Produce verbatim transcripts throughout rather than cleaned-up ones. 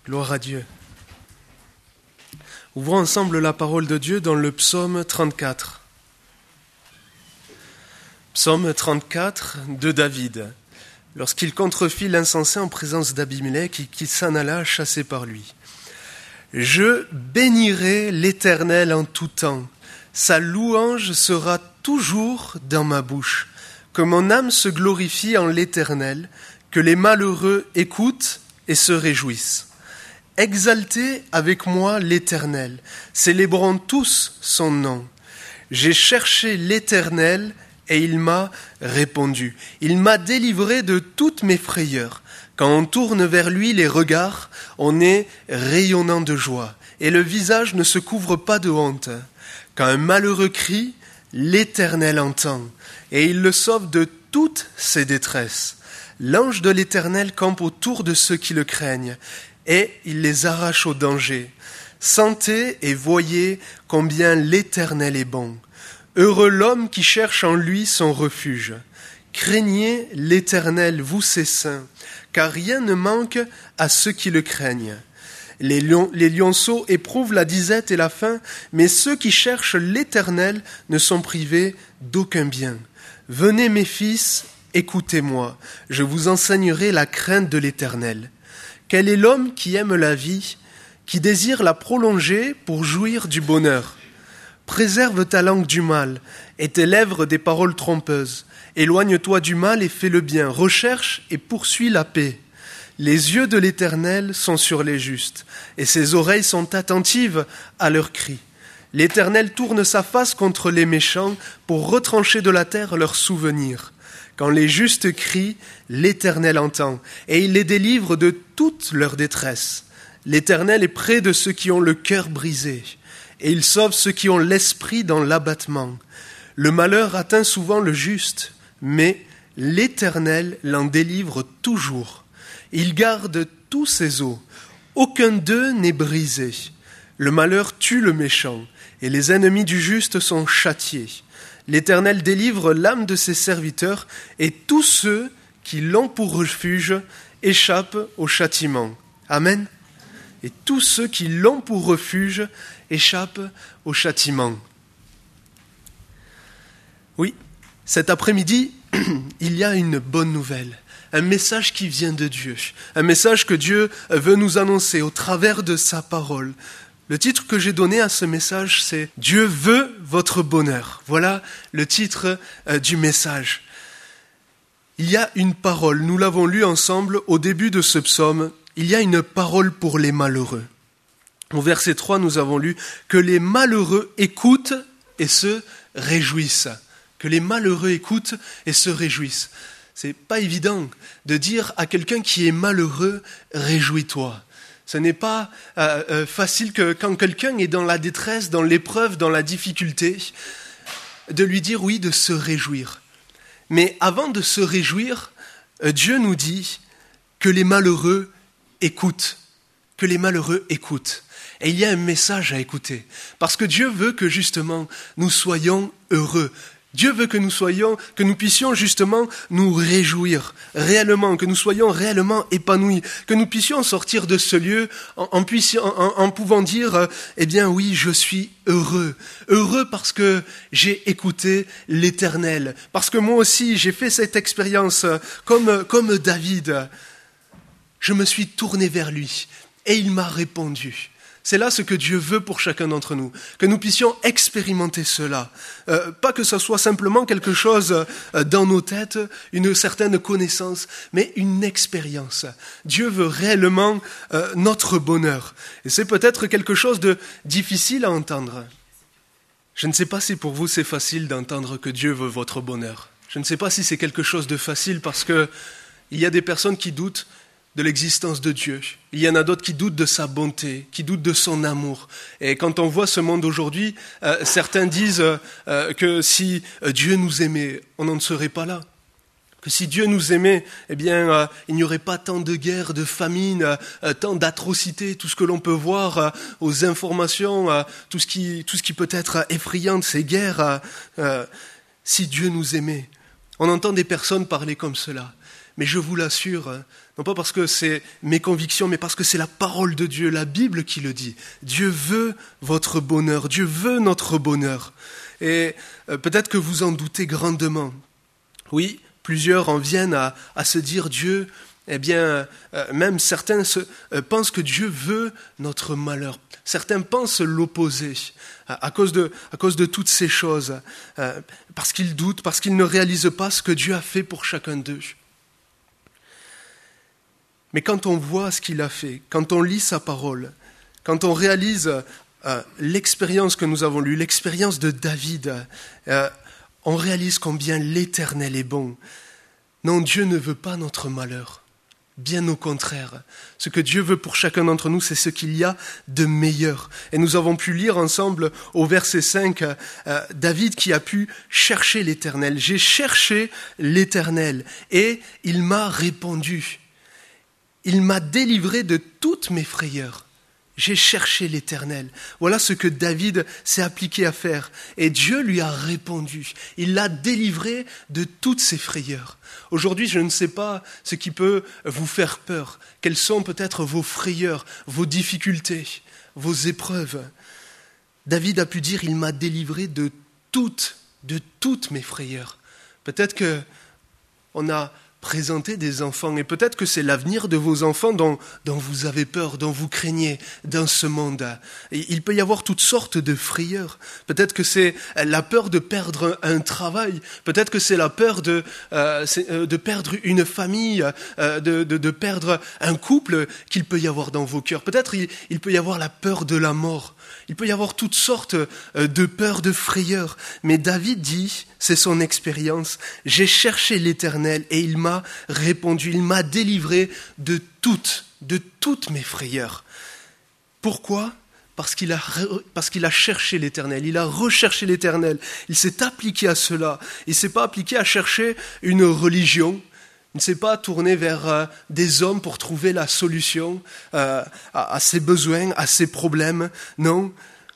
Gloire à Dieu. Ouvrons ensemble la parole de Dieu dans le psaume trente-quatre. Psaume trente-quatre de David, lorsqu'il contrefit l'insensé en présence d'Abimelech et qu'il s'en alla chassé par lui. Je bénirai l'Éternel en tout temps. Sa louange sera toujours dans ma bouche. Que mon âme se glorifie en l'Éternel, que les malheureux écoutent et se réjouissent. Exaltez avec moi l'Éternel, célébrons tous son nom. J'ai cherché l'Éternel et il m'a répondu. Il m'a délivré de toutes mes frayeurs. Quand on tourne vers lui les regards, on est rayonnant de joie et le visage ne se couvre pas de honte. Quand un malheureux crie, l'Éternel entend et il le sauve de toutes ses détresses. L'ange de l'Éternel campe autour de ceux qui le craignent et il les arrache au danger. Sentez et voyez combien l'Éternel est bon. Heureux l'homme qui cherche en lui son refuge. Craignez l'Éternel, vous ses saints, car rien ne manque à ceux qui le craignent. Les, lion, les lionceaux éprouvent la disette et la faim, mais ceux qui cherchent l'Éternel ne sont privés d'aucun bien. Venez mes fils, écoutez-moi, je vous enseignerai la crainte de l'Éternel. Quel est l'homme qui aime la vie, qui désire la prolonger pour jouir du bonheur? Préserve ta langue du mal et tes lèvres des paroles trompeuses. Éloigne-toi du mal et fais le bien. Recherche et poursuis la paix. Les yeux de l'Éternel sont sur les justes et ses oreilles sont attentives à leurs cris. L'Éternel tourne sa face contre les méchants pour retrancher de la terre leurs souvenirs. Quand les justes crient, l'Éternel entend, et il les délivre de toute leur détresse. L'Éternel est près de ceux qui ont le cœur brisé, et il sauve ceux qui ont l'esprit dans l'abattement. Le malheur atteint souvent le juste, mais l'Éternel l'en délivre toujours. Il garde tous ses os, aucun d'eux n'est brisé. Le malheur tue le méchant, et les ennemis du juste sont châtiés. L'Éternel délivre l'âme de ses serviteurs et tous ceux qui l'ont pour refuge échappent au châtiment. Amen. Et tous ceux qui l'ont pour refuge échappent au châtiment. Oui, cet après-midi, il y a une bonne nouvelle, un message qui vient de Dieu, un message que Dieu veut nous annoncer au travers de sa parole. Le titre que j'ai donné à ce message, c'est « Dieu veut votre bonheur ». Voilà le titre euh, du message. Il y a une parole, nous l'avons lu ensemble au début de ce psaume, il y a une parole pour les malheureux. Au verset trois, nous avons lu « Que les malheureux écoutent et se réjouissent ». Que les malheureux écoutent et se réjouissent. C'est pas évident de dire à quelqu'un qui est malheureux « Réjouis-toi ». Ce n'est pas euh, euh, facile que quand quelqu'un est dans la détresse, dans l'épreuve, dans la difficulté, de lui dire oui, de se réjouir. Mais avant de se réjouir, euh, Dieu nous dit que les malheureux écoutent, que les malheureux écoutent. Et il y a un message à écouter, parce que Dieu veut que justement nous soyons heureux. Dieu veut que nous soyons, que nous puissions justement nous réjouir réellement, que nous soyons réellement épanouis, que nous puissions sortir de ce lieu en, en, puissions, en, en pouvant dire, euh, eh bien oui, je suis heureux. Heureux parce que j'ai écouté l'Éternel, parce que moi aussi j'ai fait cette expérience comme, comme David. Je me suis tourné vers lui et il m'a répondu. C'est là ce que Dieu veut pour chacun d'entre nous, que nous puissions expérimenter cela. Euh, pas que ce soit simplement quelque chose euh, dans nos têtes, une certaine connaissance, mais une expérience. Dieu veut réellement euh, notre bonheur. Et c'est peut-être quelque chose de difficile à entendre. Je ne sais pas si pour vous c'est facile d'entendre que Dieu veut votre bonheur. Je ne sais pas si c'est quelque chose de facile parce que il y a des personnes qui doutent de l'existence de Dieu. Il y en a d'autres qui doutent de sa bonté, qui doutent de son amour. Et quand on voit ce monde aujourd'hui, euh, certains disent euh, que si Dieu nous aimait, on n'en serait pas là. Que si Dieu nous aimait, eh bien, euh, il n'y aurait pas tant de guerres, de famines, euh, tant d'atrocités, tout ce que l'on peut voir euh, aux informations, euh, tout ce qui, tout ce qui peut être effrayant de ces guerres. Euh, euh, si Dieu nous aimait, on entend des personnes parler comme cela. Mais je vous l'assure, Non pas parce que c'est mes convictions, mais parce que c'est la parole de Dieu, la Bible qui le dit. Dieu veut votre bonheur, Dieu veut notre bonheur. Et euh, peut-être que vous en doutez grandement. Oui, plusieurs en viennent à, à se dire Dieu, eh bien, euh, même certains se, euh, pensent que Dieu veut notre malheur. Certains pensent l'opposé à, à, cause de, à cause de toutes ces choses, euh, parce qu'ils doutent, parce qu'ils ne réalisent pas ce que Dieu a fait pour chacun d'eux. Mais quand on voit ce qu'il a fait, quand on lit sa parole, quand on réalise euh, l'expérience que nous avons lue, l'expérience de David, euh, on réalise combien l'Éternel est bon. Non, Dieu ne veut pas notre malheur. Bien au contraire, ce que Dieu veut pour chacun d'entre nous, c'est ce qu'il y a de meilleur. Et nous avons pu lire ensemble au verset cinq, euh, David qui a pu chercher l'Éternel. J'ai cherché l'Éternel et il m'a répondu. Il m'a délivré de toutes mes frayeurs. J'ai cherché l'Éternel. Voilà ce que David s'est appliqué à faire. Et Dieu lui a répondu. Il l'a délivré de toutes ses frayeurs. Aujourd'hui, je ne sais pas ce qui peut vous faire peur. Quelles sont peut-être vos frayeurs, vos difficultés, vos épreuves. David a pu dire, il m'a délivré de toutes, de toutes mes frayeurs. Peut-être que on a présenter des enfants, et peut-être que c'est l'avenir de vos enfants dont, dont vous avez peur, dont vous craignez dans ce monde. Et il peut y avoir toutes sortes de frayeurs. Peut-être que c'est la peur de perdre un travail, peut-être que c'est la peur de, euh, de perdre une famille, euh, de, de, de perdre un couple qu'il peut y avoir dans vos cœurs. Peut-être il, il peut y avoir la peur de la mort. Il peut y avoir toutes sortes de peurs, de frayeurs. Mais David dit, c'est son expérience, « J'ai cherché l'Éternel et il m'a répondu, il m'a délivré de toutes, de toutes mes frayeurs. » Pourquoi ? Parce qu'il a, parce qu'il a cherché l'Éternel, il a recherché l'Éternel, il s'est appliqué à cela. Il ne s'est pas appliqué à chercher une religion, il ne s'est pas tourné vers euh, des hommes pour trouver la solution euh, à, à ses besoins, à ses problèmes. Non,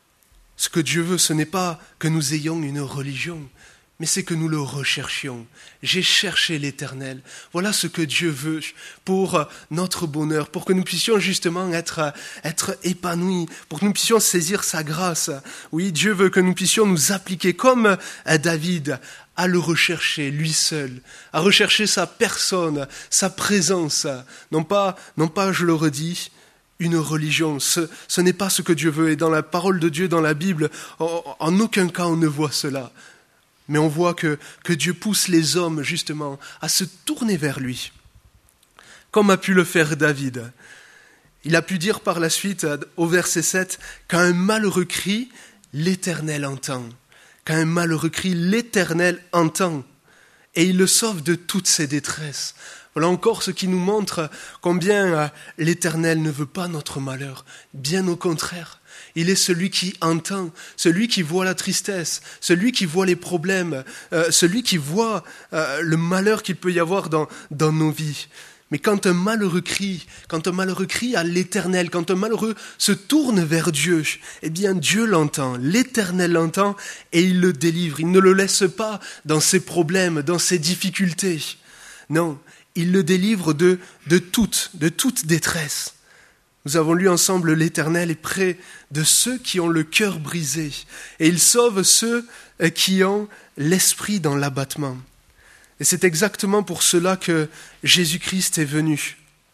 ce que Dieu veut, ce n'est pas que nous ayons une religion, mais c'est que nous le recherchions. J'ai cherché l'Éternel. Voilà ce que Dieu veut pour notre bonheur, pour que nous puissions justement être, être épanouis, pour que nous puissions saisir sa grâce. Oui, Dieu veut que nous puissions nous appliquer comme à David, à le rechercher lui seul, à rechercher sa personne, sa présence. Non pas, non pas, je le redis, une religion. Ce, ce n'est pas ce que Dieu veut. Et dans la parole de Dieu, dans la Bible, en, en aucun cas on ne voit cela. Mais on voit que, que Dieu pousse les hommes, justement, à se tourner vers lui, comme a pu le faire David. Il a pu dire par la suite, au verset sept, « Quand un malheureux crie, l'Éternel entend. Quand un malheureux crie, l'Éternel entend. Et il le sauve de toutes ses détresses. » Voilà encore ce qui nous montre combien l'Éternel ne veut pas notre malheur. Bien au contraire. Il est celui qui entend, celui qui voit la tristesse, celui qui voit les problèmes, euh, celui qui voit euh, le malheur qu'il peut y avoir dans, dans nos vies. Mais quand un malheureux crie, quand un malheureux crie à l'Éternel, quand un malheureux se tourne vers Dieu, eh bien Dieu l'entend, l'Éternel l'entend et il le délivre. Il ne le laisse pas dans ses problèmes, dans ses difficultés. Non, il le délivre de, de toute, de toute détresse. Nous avons lu ensemble, l'Éternel est près de ceux qui ont le cœur brisé et il sauve ceux qui ont l'esprit dans l'abattement. Et c'est exactement pour cela que Jésus-Christ est venu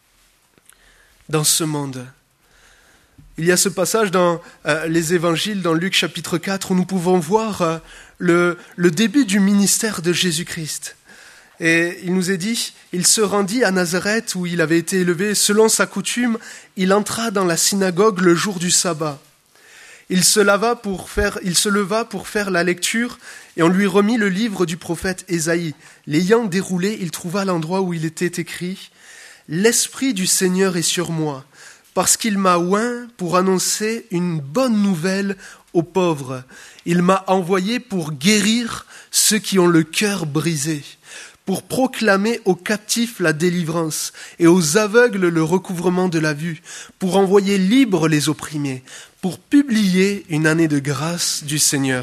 dans ce monde. Il y a ce passage dans euh, les évangiles, dans Luc chapitre quatre, où nous pouvons voir euh, le, le début du ministère de Jésus-Christ. Et il nous est dit, il se rendit à Nazareth où il avait été élevé. Selon sa coutume, il entra dans la synagogue le jour du sabbat. Il se, leva pour faire, il se leva pour faire la lecture et on lui remit le livre du prophète Ésaïe. L'ayant déroulé, il trouva l'endroit où il était écrit « L'Esprit du Seigneur est sur moi, parce qu'il m'a oint pour annoncer une bonne nouvelle aux pauvres. Il m'a envoyé pour guérir ceux qui ont le cœur brisé, pour proclamer aux captifs la délivrance et aux aveugles le recouvrement de la vue, pour envoyer libres les opprimés, pour publier une année de grâce du Seigneur.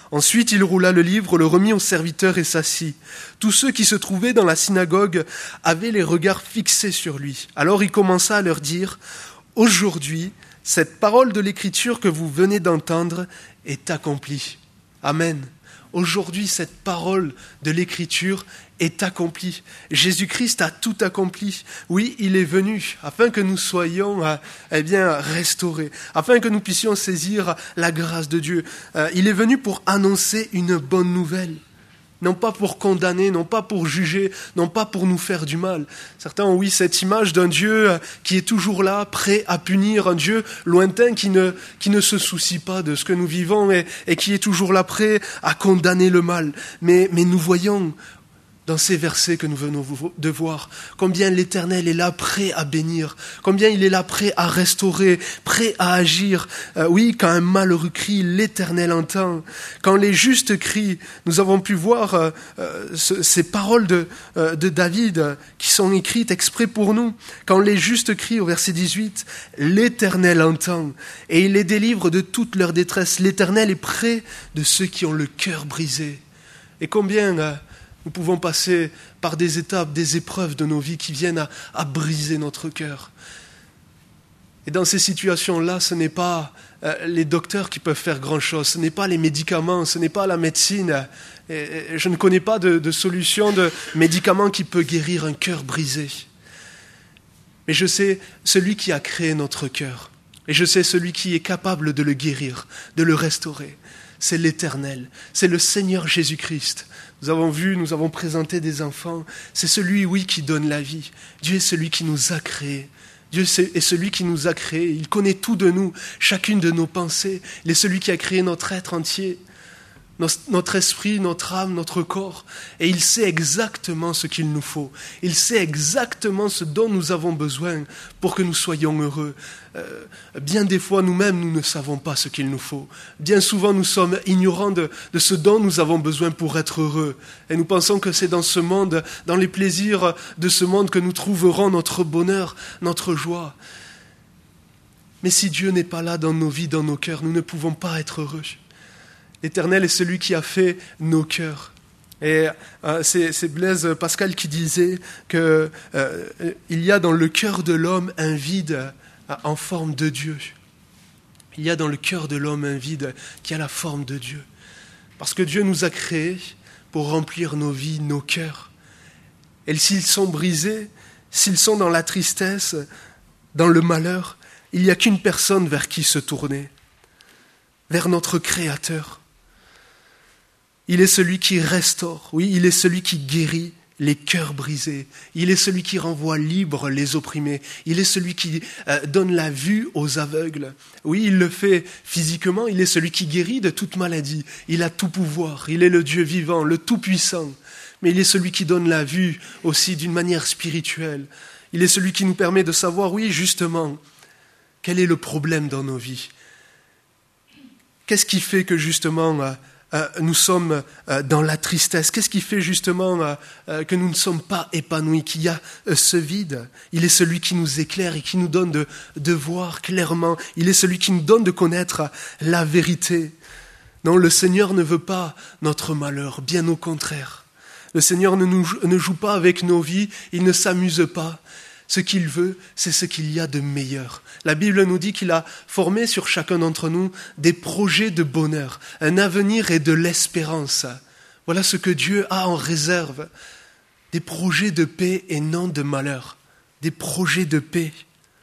Ensuite, il roula le livre, le remit au serviteur et s'assit. Tous ceux qui se trouvaient dans la synagogue avaient les regards fixés sur lui. Alors il commença à leur dire, « Aujourd'hui, cette parole de l'Écriture que vous venez d'entendre est accomplie. » Amen. Aujourd'hui, cette parole de l'Écriture est accomplie. Jésus-Christ a tout accompli. Oui, il est venu afin que nous soyons euh, eh bien, restaurés, afin que nous puissions saisir la grâce de Dieu. Euh, il est venu pour annoncer une bonne nouvelle. Non pas pour condamner, non pas pour juger, non pas pour nous faire du mal. Certains ont, oui, cette image d'un Dieu qui est toujours là, prêt à punir, un Dieu lointain qui ne, qui ne se soucie pas de ce que nous vivons et, et qui est toujours là, prêt à condamner le mal. Mais, mais nous voyons dans ces versets que nous venons de voir, combien l'Éternel est là prêt à bénir, combien il est là prêt à restaurer, prêt à agir. Euh, oui, quand un malheureux crie, l'Éternel entend. Quand les justes crient, nous avons pu voir euh, euh, ce, ces paroles de, euh, de David euh, qui sont écrites exprès pour nous. Quand les justes crient, au verset dix-huit, l'Éternel entend et il les délivre de toute leur détresse. L'Éternel est près de ceux qui ont le cœur brisé. Et combien... Euh, Nous pouvons passer par des étapes, des épreuves de nos vies qui viennent à, à briser notre cœur. Et dans ces situations-là, ce n'est pas euh, les docteurs qui peuvent faire grand-chose, ce n'est pas les médicaments, ce n'est pas la médecine. Et, et je ne connais pas de, de solution de médicament qui peut guérir un cœur brisé. Mais je sais celui qui a créé notre cœur. Et je sais celui qui est capable de le guérir, de le restaurer. C'est l'Éternel, c'est le Seigneur Jésus-Christ. Nous avons vu, nous avons présenté des enfants. C'est celui, oui, qui donne la vie. Dieu est celui qui nous a créés. Dieu est celui qui nous a créés. Il connaît tout de nous, chacune de nos pensées. Il est celui qui a créé notre être entier, notre esprit, notre âme, notre corps. Et il sait exactement ce qu'il nous faut. Il sait exactement ce dont nous avons besoin pour que nous soyons heureux. Euh, bien des fois, nous-mêmes, nous ne savons pas ce qu'il nous faut. Bien souvent, nous sommes ignorants de, de ce dont nous avons besoin pour être heureux. Et nous pensons que c'est dans ce monde, dans les plaisirs de ce monde que nous trouverons notre bonheur, notre joie. Mais si Dieu n'est pas là dans nos vies, dans nos cœurs, nous ne pouvons pas être heureux. L'Éternel est celui qui a fait nos cœurs. Et euh, c'est, c'est Blaise Pascal qui disait qu'il euh, y a dans le cœur de l'homme un vide euh, en forme de Dieu. Il y a dans le cœur de l'homme un vide qui a la forme de Dieu. Parce que Dieu nous a créés pour remplir nos vies, nos cœurs. Et s'ils sont brisés, s'ils sont dans la tristesse, dans le malheur, il n'y a qu'une personne vers qui se tourner, vers notre Créateur. Il est celui qui restaure, oui, il est celui qui guérit les cœurs brisés. Il est celui qui renvoie libres les opprimés. Il est celui qui euh, donne la vue aux aveugles. Oui, il le fait physiquement, il est celui qui guérit de toute maladie. Il a tout pouvoir, il est le Dieu vivant, le Tout-Puissant. Mais il est celui qui donne la vue aussi d'une manière spirituelle. Il est celui qui nous permet de savoir, oui, justement, quel est le problème dans nos vies. Qu'est-ce qui fait que justement... Euh, Euh, nous sommes euh, dans la tristesse. Qu'est-ce qui fait justement euh, euh, que nous ne sommes pas épanouis, qu'il y a euh, ce vide? Il est celui qui nous éclaire et qui nous donne de, de voir clairement. Il est celui qui nous donne de connaître la vérité. Non, le Seigneur ne veut pas notre malheur, bien au contraire. Le Seigneur ne, nous, ne joue pas avec nos vies, il ne s'amuse pas. Ce qu'il veut, c'est ce qu'il y a de meilleur. La Bible nous dit qu'il a formé sur chacun d'entre nous des projets de bonheur, un avenir et de l'espérance. Voilà ce que Dieu a en réserve. Des projets de paix et non de malheur. Des projets de paix.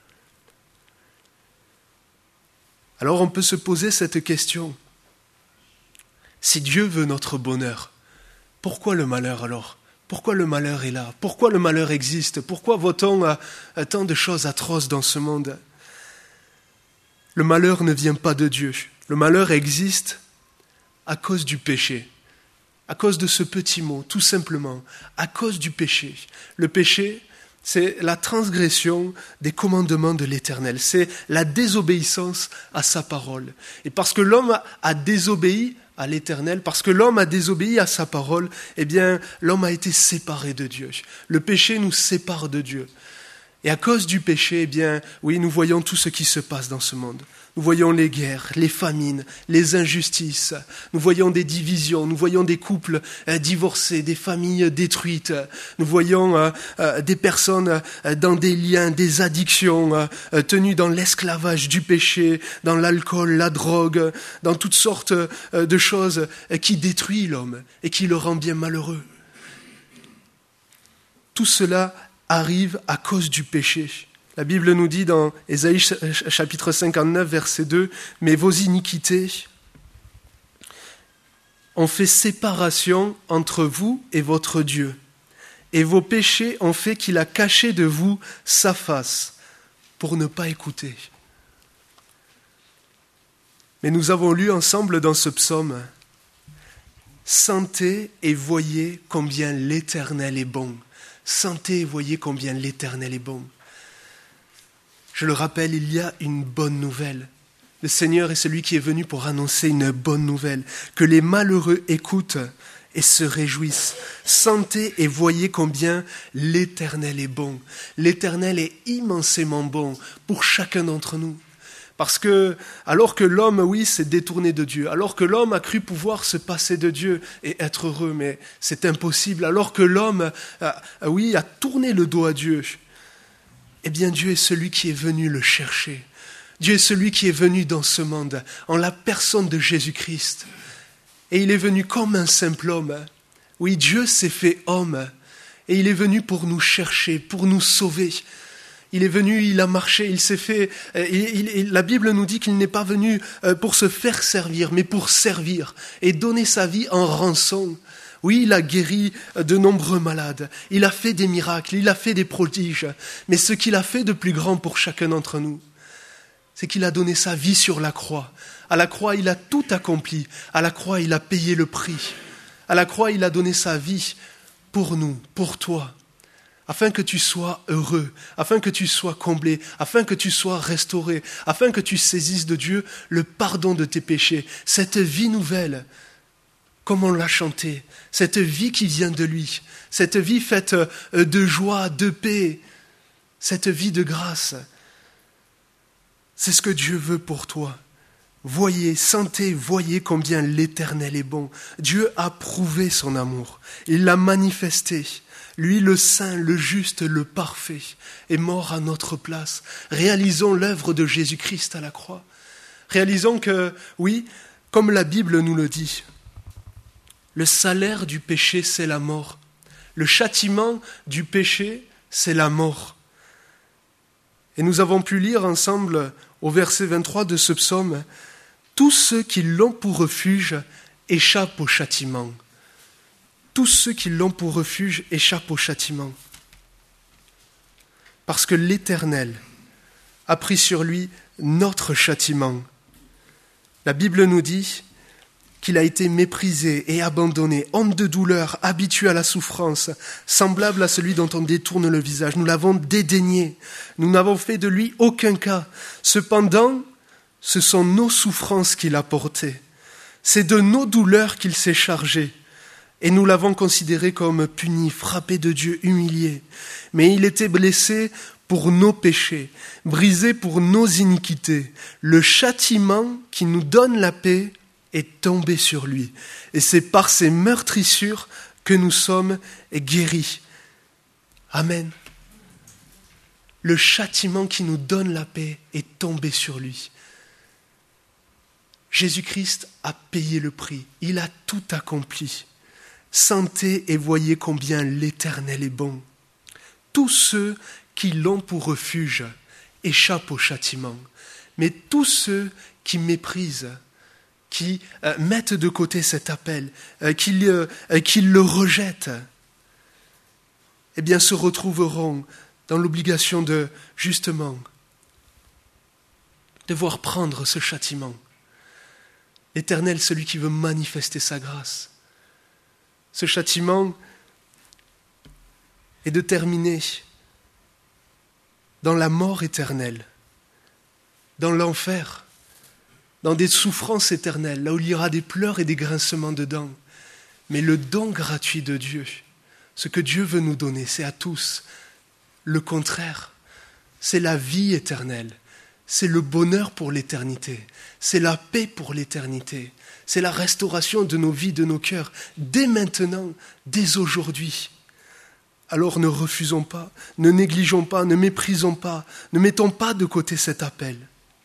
Alors on peut se poser cette question. Si Dieu veut notre bonheur, pourquoi le malheur alors ? Pourquoi le malheur est là? Pourquoi le malheur existe? Pourquoi voit-on à, à tant de choses atroces dans ce monde? Le malheur ne vient pas de Dieu. Le malheur existe à cause du péché. À cause de ce petit mot, tout simplement. À cause du péché. Le péché, c'est la transgression des commandements de l'Éternel. C'est la désobéissance à sa parole. Et parce que l'homme a, a désobéi à l'Éternel, parce que l'homme a désobéi à sa parole, eh bien, l'homme a été séparé de Dieu. Le péché nous sépare de Dieu. Et à cause du péché, eh bien, oui, nous voyons tout ce qui se passe dans ce monde. Nous voyons les guerres, les famines, les injustices. Nous voyons des divisions, nous voyons des couples euh, divorcés, des familles détruites. Nous voyons euh, euh, des personnes euh, dans des liens, des addictions, euh, tenues dans l'esclavage du péché, dans l'alcool, la drogue, dans toutes sortes euh, de choses euh, qui détruisent l'homme et qui le rend bien malheureux. Tout cela arrive à cause du péché. La Bible nous dit dans Ésaïe chapitre cinquante-neuf, verset deux, « Mais vos iniquités ont fait séparation entre vous et votre Dieu, et vos péchés ont fait qu'il a caché de vous sa face pour ne pas écouter. » Mais nous avons lu ensemble dans ce psaume, « Sentez et voyez combien l'Éternel est bon. » Sentez et voyez combien l'Éternel est bon. Je le rappelle, il y a une bonne nouvelle. Le Seigneur est celui qui est venu pour annoncer une bonne nouvelle, que les malheureux écoutent et se réjouissent. Sentez et voyez combien l'Éternel est bon. L'Éternel est immensément bon pour chacun d'entre nous. Parce que, alors que l'homme, oui, s'est détourné de Dieu, alors que l'homme a cru pouvoir se passer de Dieu et être heureux, mais c'est impossible, alors que l'homme, a, oui, a tourné le dos à Dieu, eh bien Dieu est celui qui est venu le chercher. Dieu est celui qui est venu dans ce monde, en la personne de Jésus-Christ. Et il est venu comme un simple homme. Oui, Dieu s'est fait homme, et il est venu pour nous chercher, pour nous sauver. Il est venu, il a marché, il s'est fait... Il, il, la Bible nous dit qu'il n'est pas venu pour se faire servir, mais pour servir et donner sa vie en rançon. Oui, il a guéri de nombreux malades, il a fait des miracles, il a fait des prodiges. Mais ce qu'il a fait de plus grand pour chacun d'entre nous, c'est qu'il a donné sa vie sur la croix. À la croix, il a tout accompli. À la croix, il a payé le prix. À la croix, il a donné sa vie pour nous, pour toi. Afin que tu sois heureux, afin que tu sois comblé, afin que tu sois restauré, afin que tu saisisses de Dieu le pardon de tes péchés. Cette vie nouvelle, comme on l'a chanté, cette vie qui vient de lui, cette vie faite de joie, de paix, cette vie de grâce, c'est ce que Dieu veut pour toi. Voyez, sentez, voyez combien l'Éternel est bon. Dieu a prouvé son amour, il l'a manifesté. Lui, le saint, le juste, le parfait, est mort à notre place. Réalisons l'œuvre de Jésus-Christ à la croix. Réalisons que, oui, comme la Bible nous le dit, le salaire du péché, c'est la mort. Le châtiment du péché, c'est la mort. Et nous avons pu lire ensemble au verset vingt-trois de ce psaume, « Tous ceux qui l'ont pour refuge échappent au châtiment. » Tous ceux qui l'ont pour refuge échappent au châtiment. Parce que l'Éternel a pris sur lui notre châtiment. La Bible nous dit qu'il a été méprisé et abandonné, homme de douleur, habitué à la souffrance, semblable à celui dont on détourne le visage. Nous l'avons dédaigné, nous n'avons fait de lui aucun cas. Cependant, ce sont nos souffrances qu'il a portées. C'est de nos douleurs qu'il s'est chargé. Et nous l'avons considéré comme puni, frappé de Dieu, humilié. Mais il était blessé pour nos péchés, brisé pour nos iniquités. Le châtiment qui nous donne la paix est tombé sur lui. Et c'est par ses meurtrissures que nous sommes guéris. Amen. Le châtiment qui nous donne la paix est tombé sur lui. Jésus-Christ a payé le prix. Il a tout accompli. Sentez et voyez combien l'Éternel est bon. Tous ceux qui l'ont pour refuge échappent au châtiment. Mais tous ceux qui méprisent, qui euh, mettent de côté cet appel, euh, qui, euh, qui le rejettent, eh bien se retrouveront dans l'obligation de, justement, devoir prendre ce châtiment. L'Éternel, celui qui veut manifester sa grâce. Ce châtiment est de terminer dans la mort éternelle, dans l'enfer, dans des souffrances éternelles, là où il y aura des pleurs et des grincements de dents. Mais le don gratuit de Dieu, ce que Dieu veut nous donner, c'est à tous le contraire. c'est la vie éternelle, c'est le bonheur pour l'éternité, c'est la paix pour l'éternité, c'est la restauration de nos vies, de nos cœurs, dès maintenant, dès aujourd'hui. Alors ne refusons pas, ne négligeons pas, ne méprisons pas, ne mettons pas de côté cet appel.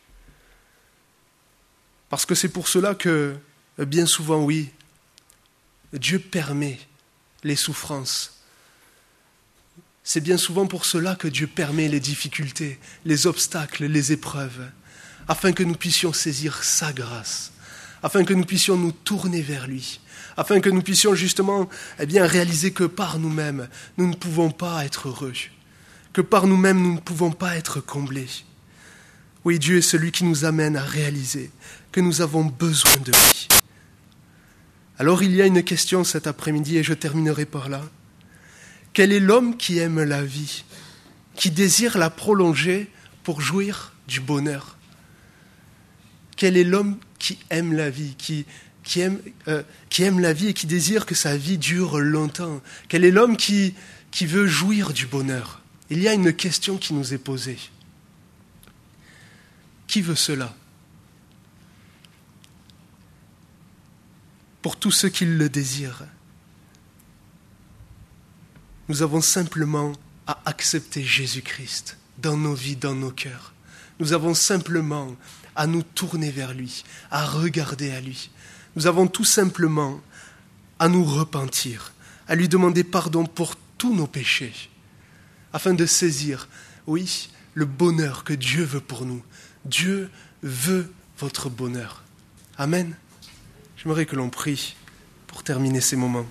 Parce que c'est pour cela que, bien souvent, oui, Dieu permet les souffrances. C'est bien souvent pour cela que Dieu permet les difficultés, les obstacles, les épreuves, afin que nous puissions saisir sa grâce, afin que nous puissions nous tourner vers lui, afin que nous puissions justement eh bien, réaliser que par nous-mêmes, nous ne pouvons pas être heureux, que par nous-mêmes, nous ne pouvons pas être comblés. Oui, Dieu est celui qui nous amène à réaliser que nous avons besoin de lui. Alors il y a une question cet après-midi et je terminerai par là. Quel est l'homme qui aime la vie, qui désire la prolonger pour jouir du bonheur? Quel est l'homme qui aime la vie, qui, qui, aime, euh, qui aime la vie et qui désire que sa vie dure longtemps? Quel est l'homme qui, qui veut jouir du bonheur? Il y a une question qui nous est posée. Qui veut cela? Pour tous ceux qui le désirent, nous avons simplement à accepter Jésus-Christ dans nos vies, dans nos cœurs. Nous avons simplement à nous tourner vers lui, à regarder à lui. Nous avons tout simplement à nous repentir, à lui demander pardon pour tous nos péchés, afin de saisir, oui, le bonheur que Dieu veut pour nous. Dieu veut votre bonheur. Amen. J'aimerais que l'on prie pour terminer ces moments.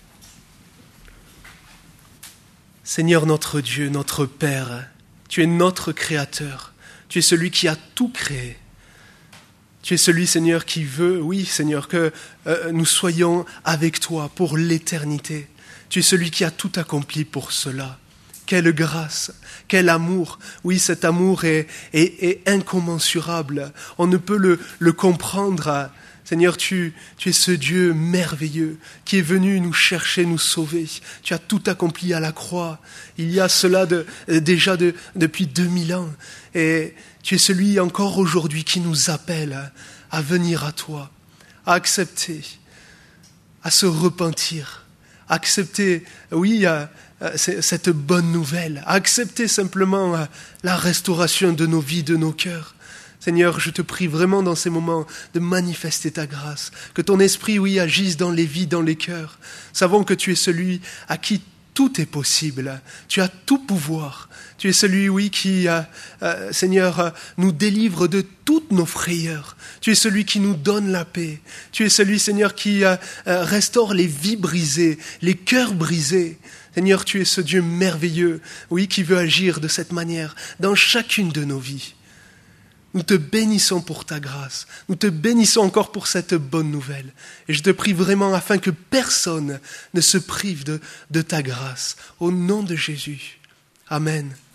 Seigneur notre Dieu, notre Père, tu es notre Créateur. Tu es celui qui a tout créé. Tu es celui, Seigneur, qui veut, oui, Seigneur, que euh, nous soyons avec toi pour l'éternité. Tu es celui qui a tout accompli pour cela. Quelle grâce, quel amour. Oui, cet amour est, est, est incommensurable. On ne peut le, le comprendre. Seigneur, tu, tu es ce Dieu merveilleux qui est venu nous chercher, nous sauver. Tu as tout accompli à la croix. Il y a cela de, déjà de, depuis deux mille ans. Et tu es celui encore aujourd'hui qui nous appelle à venir à toi, à accepter, à se repentir, à accepter, oui, à, à, cette bonne nouvelle, à accepter simplement la restauration de nos vies, de nos cœurs. Seigneur, je te prie vraiment dans ces moments de manifester ta grâce, que ton esprit, oui, agisse dans les vies, dans les cœurs. Savons que tu es celui à qui tout est possible. Tu as tout pouvoir. Tu es celui, oui, qui, euh, euh, Seigneur, euh, nous délivre de toutes nos frayeurs. Tu es celui qui nous donne la paix. Tu es celui, Seigneur, qui euh, euh, restaure les vies brisées, les cœurs brisés. Seigneur, tu es ce Dieu merveilleux, oui, qui veut agir de cette manière dans chacune de nos vies. Nous te bénissons pour ta grâce. Nous te bénissons encore pour cette bonne nouvelle. Et je te prie vraiment afin que personne ne se prive de, de ta grâce. Au nom de Jésus. Amen.